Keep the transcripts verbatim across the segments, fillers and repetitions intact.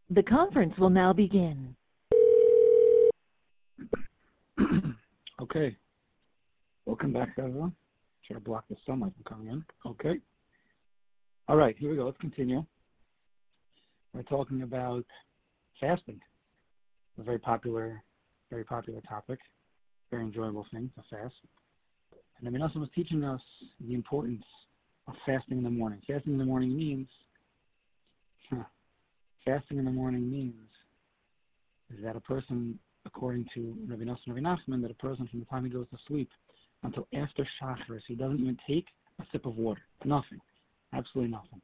The conference will now begin. Okay. Welcome back, everyone. Try to block the sunlight from coming in. Okay. All right, here we go. Let's continue. We're talking about fasting. A very popular, very popular topic. Very enjoyable thing to fast. And Rabbi Nosson was teaching us the importance of fasting in the morning. Fasting in the morning means, huh, fasting in the morning means is that a person, according to Rabbi Nosson and Rabbi Nachman, that a person from the time he goes to sleep until after Shacharis, he doesn't even take a sip of water. Nothing. Absolutely nothing.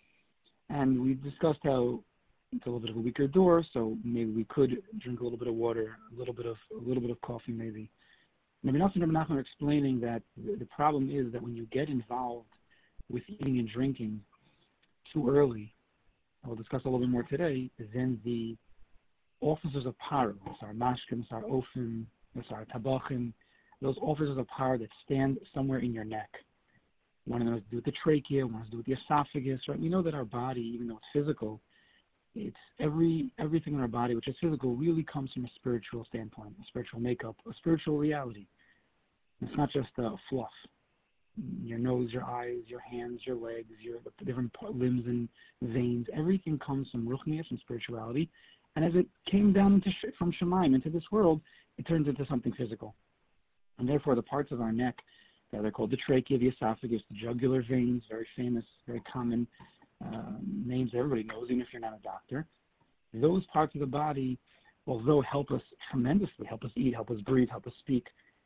And we discussed how it's a little bit of a weaker door, so maybe we could drink a little bit of water, a little bit of a little bit of coffee maybe. Rabbi Nosson and Rabbi Nachman are explaining that the, the problem is that when you get involved with eating and drinking too early, we'll discuss a little bit more today, then the officers of power, our mashkim, our ofim, our tabachim, those officers of power that stand somewhere in your neck. One of them has to do with the trachea, one has to do with the esophagus, right? We know that our body, even though it's physical, it's every everything in our body, which is physical, really comes from a spiritual standpoint, a spiritual makeup, a spiritual reality. It's not just uh, fluff. Your nose, your eyes, your hands, your legs, your different limbs and veins, everything comes from ruchnius, from spirituality. And as it came down into sh- from Shemaim into this world, it turns into something physical. And therefore, the parts of our neck that are called the trachea, the esophagus, the jugular veins, very famous, very common um, names everybody knows, even if you're not a doctor. Those parts of the body, although help us tremendously, help us eat, help us breathe, help us speak,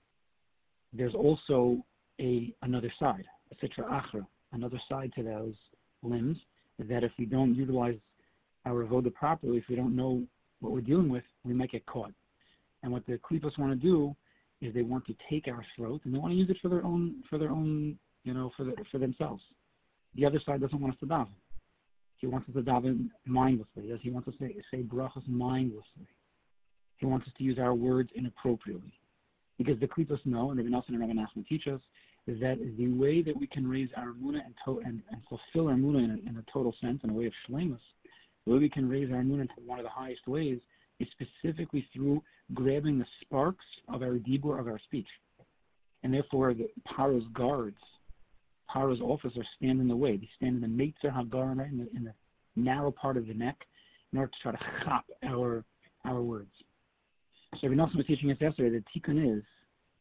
there's also a another side, a sitra achra, another side to those limbs, that if we don't utilize our avoda properly, if we don't know what we're dealing with, we might get caught. And what the klipas want to do is they want to take our throat and they want to use it for their own, for their own, you know, for the, for themselves. The other side doesn't want us to daven. He wants us to daven mindlessly. He wants us to say, say brachas mindlessly. He wants us to use our words inappropriately. Because the klipas know, and Rabbi Nosson and Rabbi Nachman teach us, is that the way that we can raise our emunah and, to- and, and fulfill our emunah in a, in a total sense, in a way of shleimus, the way we can raise our emunah into one of the highest ways is specifically through grabbing the sparks of our dibur, of our speech. And therefore, the Paro's guards, Paro's officers stand in the way. They stand in the Meitzer HaGaram, right, in the, in the narrow part of the neck, in order to try to chop our, our words. So Rabbi Nosson was teaching us yesterday that tikkun is,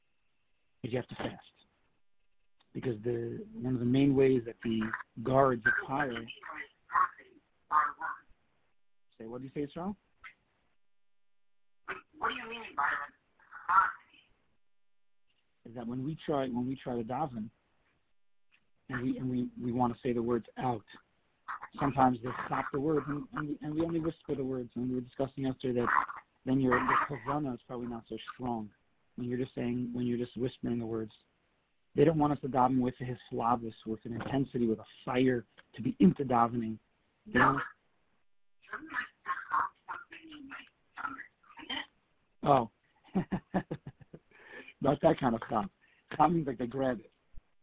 is you have to fast. Because the one of the main ways that the guards of Paro... Say, what do you say, Israel? What do you mean by that? Is that when we try when we try to daven and we and we, we want to say the words out, sometimes they stop the words and, and, we, and we only whisper the words. And we were discussing yesterday that then your the kavana is probably not so strong when you're just saying when you're just whispering the words. They don't want us to daven with his slavus, with an intensity, with a fire to be into davening. They No. Oh, not that kind of chop. Chop means like they grab it.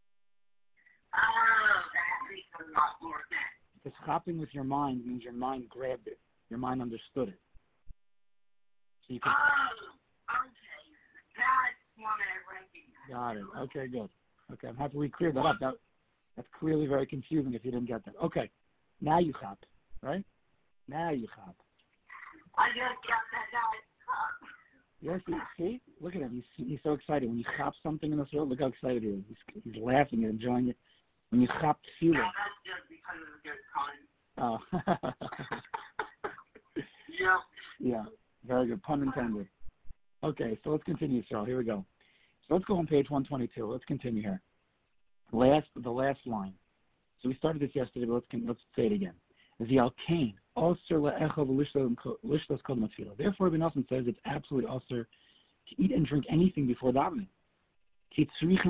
Oh, that makes a lot more sense. Because chopping with your mind means your mind grabbed it. Your mind understood it. So you can. Oh, okay. That's one I recognize. Got it. Okay, good. Okay, I'm happy we cleared that up. That that's clearly very confusing if you didn't get that. Okay, now you chop, right? Now you chop. I just got that guy. Yes, you see? Look at him. He's, he's so excited. When you chop something in this world, look how excited he is. He's, he's laughing and enjoying it. When you chop tefillah. No, that's just because of the good time. Oh. Yeah. Yeah, very good. Pun intended. Okay, so let's continue, Cheryl. Here we go. So let's go on page one twenty-two. Let's continue here. Last, the last line. So we started this yesterday, but let's let's say it again. The alkane, also lishlos kol matfilah. Therefore, Rabbi Nosson says it's absolutely also to eat and drink anything before davening. You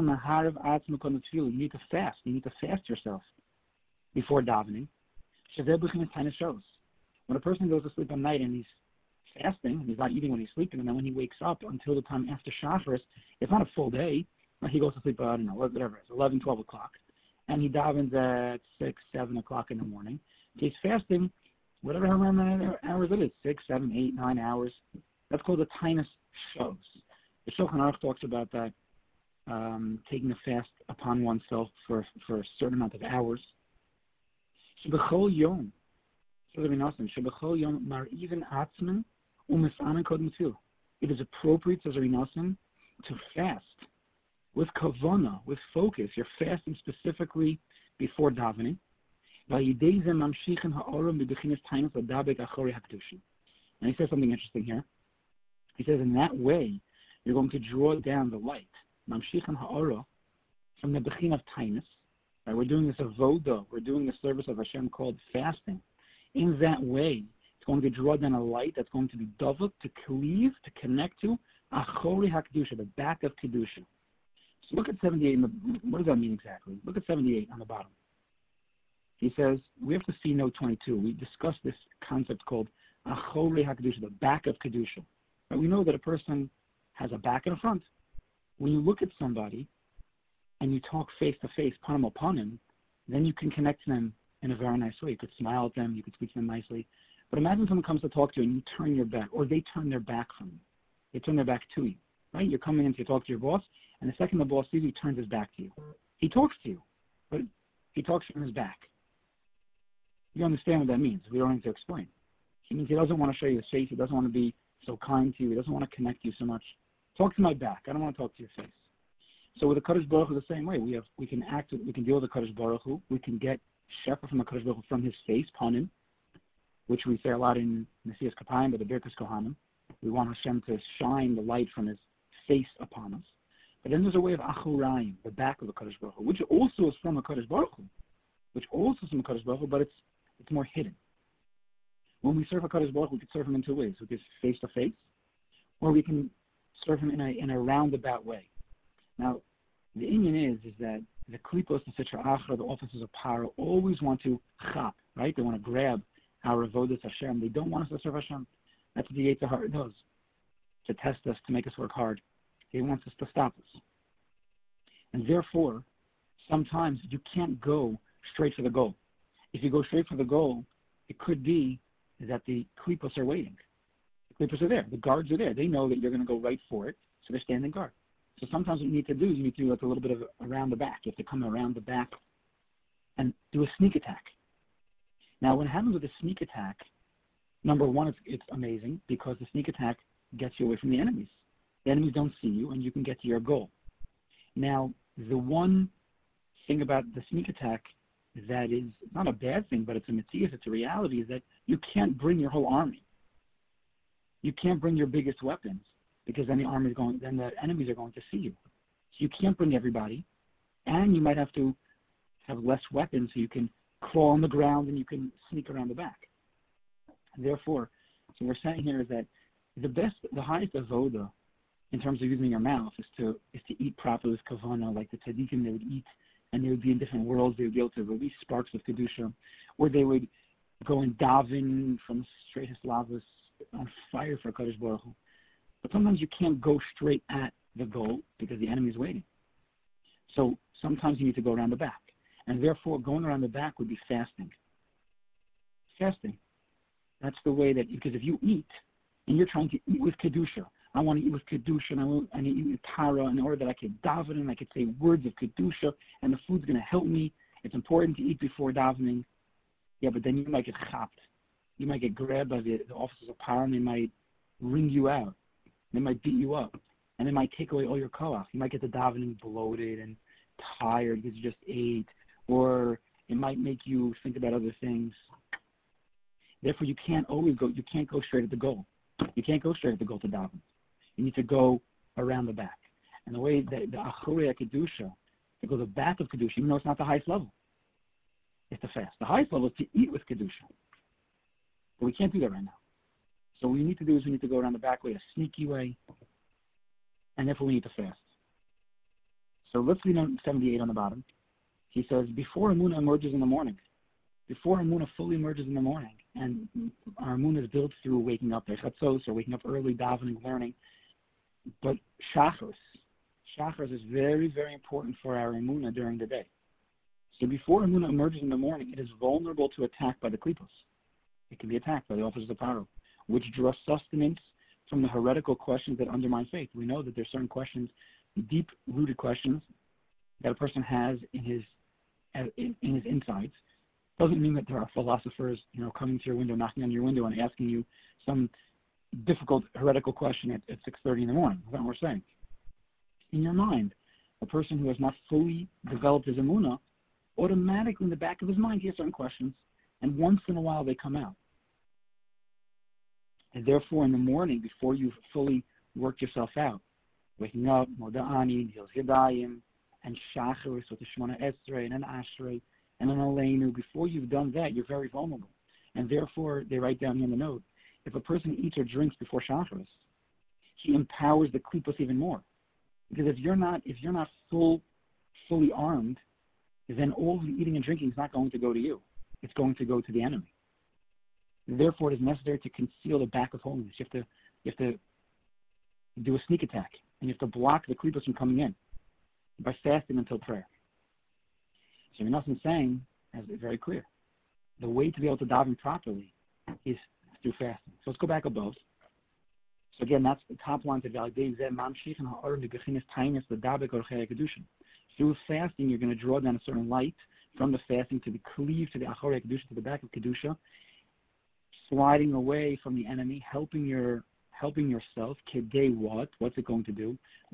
need to fast. You need to fast yourself before davening. When a person goes to sleep at night and he's fasting, and he's not eating when he's sleeping, and then when he wakes up until the time after Shacharis, it's not a full day. He goes to sleep at, I don't know, whatever it is, eleven, twelve o'clock. And he davens at six, seven o'clock in the morning. So he's fasting whatever how many hours it is, six, seven, eight, nine hours. That's called a tainus shavs. The Shulchan Aruch talks about that, um, taking a fast upon oneself for for a certain amount of hours. Shebechol yom, Shebechol yom mar'iven atzmen u'misamen kodem tefillah. It is appropriate, says Rabbi Nosson, to fast with kavana, with focus. You're fasting specifically before davening. And he says something interesting here. He says, in that way, you're going to draw down the light. Mamshichan ha'ora, from the bechin of tainus. Right, we're doing this avoda, we're doing the service of Hashem called fasting. In that way, it's going to draw down a light that's going to be davuk, to cleave, to connect to achori hakdusha, the back of kedusha. So look at seventy-eight. In the, what does that mean exactly? Look at seventy-eight on the bottom. He says we have to see note twenty-two. We discussed this concept called achori hakdusha, the back of kedusha. Right, we know that a person has a back and a front. When you look at somebody and you talk face to face, panim upon him, then you can connect to them in a very nice way. You could smile at them, you could speak to them nicely. But imagine someone comes to talk to you and you turn your back, or they turn their back from you. They turn their back to you, right? You're coming in to talk to your boss, and the second the boss sees you, he turns his back to you. He talks to you, but he talks from his back. You understand what that means. We don't need to explain. He means he doesn't want to show you his face. He doesn't want to be so kind to you. He doesn't want to connect you so much. Talk to my back. I don't want to talk to your face. So with the Kadosh Baruch Hu, the same way. We have, we can act, we can deal with the Kadosh Baruch Hu. We can get shefa from the Kadosh Baruch Hu from his face, panim, which we say a lot in Nesias Kapayim, but the Birkas Kohanim. We want Hashem to shine the light from his face upon us. But then there's a way of achurayim, the back of the Kadosh Baruch Hu, which also is from the Kadosh Baruch Hu, which also is from the Kadosh Baruch Hu, but it's it's more hidden. When we serve a Kadosh Baruch Hu, we can serve him in two ways. We can face to face, or we can serve him in a in a roundabout way. Now, the inyan is is that the klipos and Sitra Achra, the officers of power, always want to chap, right? They want to grab our avodas Hashem. They don't want us to serve Hashem. That's what the Yetzer Hara does, to test us, to make us work hard. He wants us to stop us. And therefore, sometimes you can't go straight for the goal. If you go straight for the goal, it could be that the klipos are waiting. The klipos are there. The guards are there. They know that you're going to go right for it, so they're standing guard. So sometimes what you need to do is you need to do like a little bit of around the back. You have to come around the back and do a sneak attack. Now, what happens with a sneak attack, number one, it's, it's amazing because the sneak attack gets you away from the enemies. The enemies don't see you, and you can get to your goal. Now, the one thing about the sneak attack that is not a bad thing, but it's a mitzvah, it's a reality, is that you can't bring your whole army. You can't bring your biggest weapons because then the army is going, then the enemies are going to see you. So you can't bring everybody, and you might have to have less weapons so you can crawl on the ground and you can sneak around the back. Therefore, so what we're saying here is that the best, the highest avoda in terms of using your mouth is to is to eat properly with kavana, like the tzaddikim. They would eat, and they would be in different worlds. They would be able to release sparks of kedusha, or they would go and daven from straight hislavos on fire for Kadosh Baruch Hu. But sometimes you can't go straight at the goal because the enemy is waiting. So sometimes you need to go around the back, and therefore going around the back would be fasting. Fasting. That's the way that, because if you eat and you're trying to eat with kedusha, I want to eat with kedusha, and I want to eat with tara in order that I can daven and I can say words of kedusha, and the food's going to help me. It's important to eat before davening. Yeah, but then you might get chapped. You might get grabbed by the, the officers of power, and they might wring you out. They might beat you up, and they might take away all your koach. You might get the davening bloated and tired because you just ate, or it might make you think about other things. Therefore, you can't always go. You can't go straight at the goal. You can't go straight at the goal to daven. You need to go around the back. And the way that the achurei kedusha, to go the back of kedusha, even though it's not the highest level, is to fast. The highest level is to eat with kedusha, but we can't do that right now. So what we need to do is we need to go around the back way, a sneaky way, and therefore we need to fast. So let's read on seventy-eight on the bottom. He says, before Emunah emerges in the morning, before Emunah fully emerges in the morning, and our Emunah is built through waking up, Chatzos, or waking up early, davening, learning, but Shachos, Shachos is very, very important for our Emunah during the day. So before Emunah emerges in the morning, it is vulnerable to attack by the klipos. It can be attacked by the officers of Paro, which draw sustenance from the heretical questions that undermine faith. We know that there's certain questions, deep-rooted questions, that a person has in his in, in his insides. Doesn't mean that there are philosophers, you know, coming to your window, knocking on your window, and asking you some difficult heretical question at, at six thirty in the morning. That's not what we're saying. In your mind, a person who has not fully developed his emunah, automatically in the back of his mind, he has certain questions, and once in a while they come out. And therefore, in the morning, before you've fully worked yourself out, waking up, Moda'ani, Hil's Yadayim, and Shacharis with the Shemona Esrei, and an Ashrei, and an Aleinu, before you've done that, you're very vulnerable. And therefore, they write down here in the note, if a person eats or drinks before Shacharis, he empowers the Klipos even more. Because if you're not, if you're not full, fully armed, then all the eating and drinking is not going to go to you. It's going to go to the enemy. Therefore, it is necessary to conceal the back of holiness. You have to, you have to do a sneak attack, and you have to block the klipos from coming in by fasting until prayer. So Menachem saying, as it's very clear, the way to be able to daven properly is through fasting. So let's go back above. So again, that's the top line to validate. Through fasting, you're going to draw down a certain light from the fasting to the cleave to the Achorei Kedusha, to the back of Kedusha, sliding away from the enemy, helping your helping yourself. Kedei what? What's it going to do?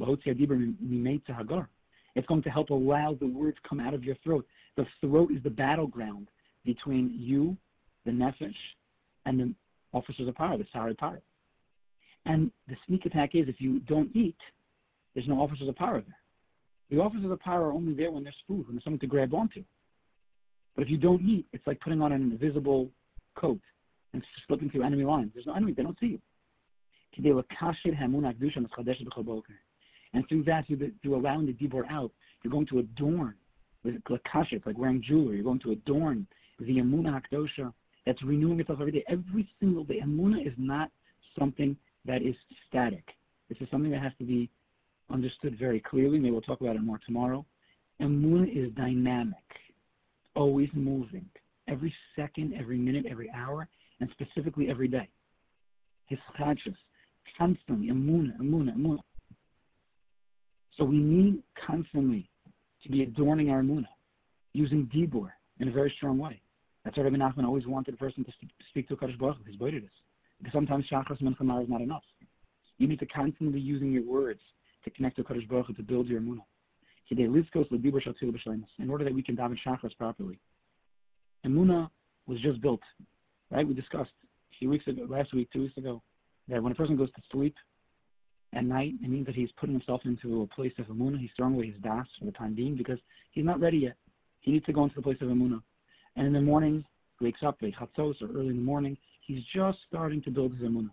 It's going to help allow the words come out of your throat. The throat is the battleground between you, the nefesh, and the officers of power, the Sari power. And the sneak attack is if you don't eat, there's no officers of power there. The officers of power are only there when there's food, when there's something to grab onto. But if you don't eat, it's like putting on an invisible coat and slipping through enemy lines. There's no enemy, they don't see you. And through that, through, the, through allowing the dibur out, you're going to adorn, with lakashit, like wearing jewelry, you're going to adorn the emunah hakdosha that's renewing itself every day. Every single day. Emunah is not something that is static. This is something that has to be understood very clearly. Maybe we'll talk about it more tomorrow. Emunah is dynamic, always moving, every second, every minute, every hour, and specifically every day. Hischadshus, constantly, emunah, emunah, emunah. So we need constantly to be adorning our emunah, using dibur in a very strong way. That's why Rabbi Nachman always wanted a person to speak to Kadosh Baruch Hu, his boydedus. Because sometimes Shachas Mincha Mar is not enough. You need to constantly be using your words to connect to Kadosh Baruch Hu, to build your emunah. In order that we can daven Shachas properly. Emunah was just built, right? We discussed a few weeks ago, last week, two weeks ago, that when a person goes to sleep at night, it means that he's putting himself into a place of emunah. He's throwing away his das for the time being because he's not ready yet. He needs to go into the place of emunah. And in the morning, he wakes up, chatzos, or early in the morning, he's just starting to build his emunah.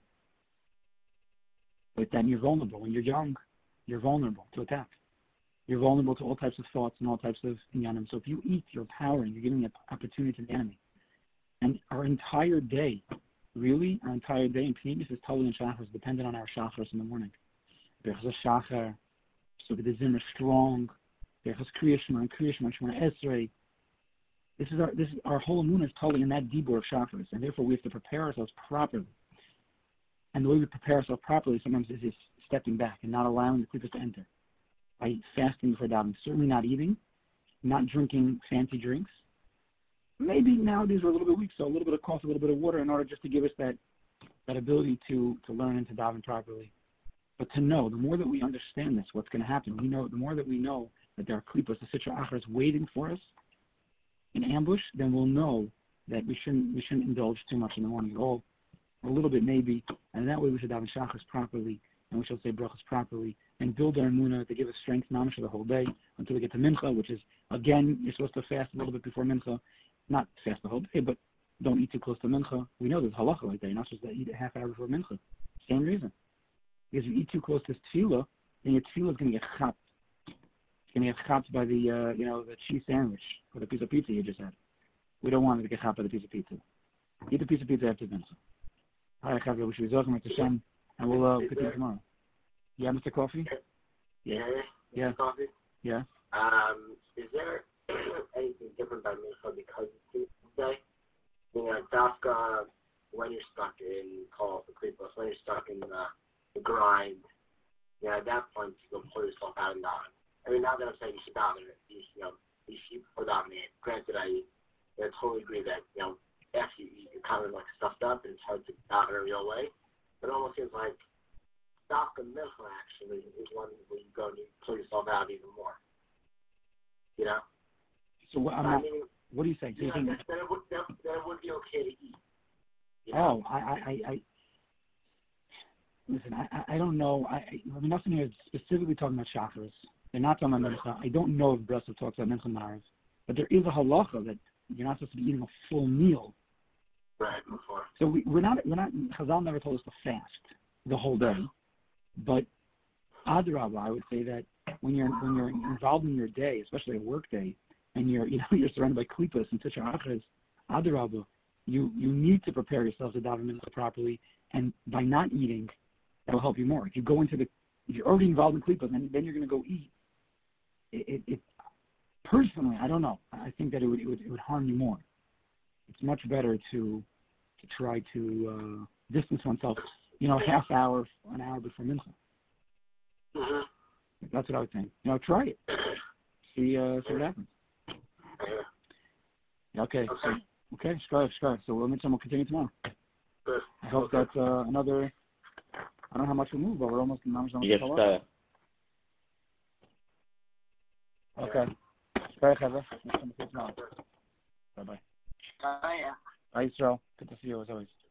But then you're vulnerable. When you're young, you're vulnerable to attack. You're vulnerable to all types of thoughts and all types of inyanim. So if you eat, you're powering, you're giving the opportunity to the enemy. And our entire day, really, our entire day in Pnimis is totally in Shachar, is dependent on our Shachars in the morning. Berchas Shachar, so the Zimmer strong, Berchas Kriyashma and Kriyashma, Shemona Esrei. This is our this is our whole emunah is totally in that dibur of Shachars, and therefore we have to prepare ourselves properly. And the way we prepare ourselves properly sometimes is just stepping back and not allowing the klipos to enter. By fasting before davening, certainly not eating, not drinking fancy drinks. Maybe nowadays we're a little bit weak, so a little bit of coffee, a little bit of water in order just to give us that, that ability to, to learn and to daven properly. But to know, the more that we understand this, what's going to happen, we know, the more that we know that there are klipos, the sitra achras waiting for us in ambush, then we'll know that we shouldn't we shouldn't indulge too much in the morning at all, a little bit maybe, and that way we should daven shachas properly, and we should say brachas properly, and build our emunah to give us strength mamash the whole day until we get to mincha, which is, again, you're supposed to fast a little bit before mincha, not fast the whole day, but don't eat too close to mincha. We know there's halacha like that. You're not supposed to eat a half hour before mincha. Same reason. Because if you eat too close to tefillah, then your tefillah is going to get chapped. It's going to get chapped by the, uh, you know, the cheese sandwich or the piece of pizza you just had. We don't want it to get chapped by the piece of pizza. Eat the piece of pizza after mincha. All right, Chavia, we should be talking about Hashem, and we'll uh, continue tomorrow. Yeah, Mister Coffee? Yeah. Yeah. Mister Coffee? Yeah. Um, is there anything different by mincha because it's Tuesday? You know, Dafka, when you're stuck in call it the Klipos, when you're stuck in the, the grind, you know, at that point you go pull yourself out and down. I mean, not that I'm saying you should dominate, you should, you know, you should pull dominate. Granted, I, I totally agree that, you know, after you eat, you're kind of like stuffed up and it's hard to dominate a real way. But it almost seems like stock and milcha actually is one where you go and you pull yourself out even more. You know? So what, I'm I not, mean, what do you think? Do you yeah, think? that it would that, that it would be okay to eat. You Oh, know? I, I, I, I listen. I, I don't know. I, I mean, nothing here is specifically talking about chakras. They're not talking about mincha. I don't know if Breslov talks about mincha marav, but there is a halacha that you're not supposed to be eating a full meal. Right before. So we, we're not. We're not. Chazal never told us to fast the whole day, but adrabah, I would say that when you're when you're involved in your day, especially a work day, and you're you know you're surrounded by klipas and such achras, adrabah, you you need to prepare yourself to daven mincha properly, and by not eating, that will help you more. If you go into the if you're already involved in klipas, and then you're going to go eat, it, it, it personally, I don't know. I think that it would, it would it would harm you more. It's much better to to try to uh, distance oneself, you know, a half hour, an hour before mincha. Mm-hmm. That's what I would think. You know, try it. See, uh, see what happens. Yeah. Okay. So, Okay. okay. Shkar, shkar. So we'll, we'll continue tomorrow. Good. I hope that's uh, another. I don't know how much we move, but we're almost almost almost. Yes, sir. Okay. Shkar, Cheva. We'll see you tomorrow. Bye bye. Uh, yeah. Bye, Israel. Good to see you as always.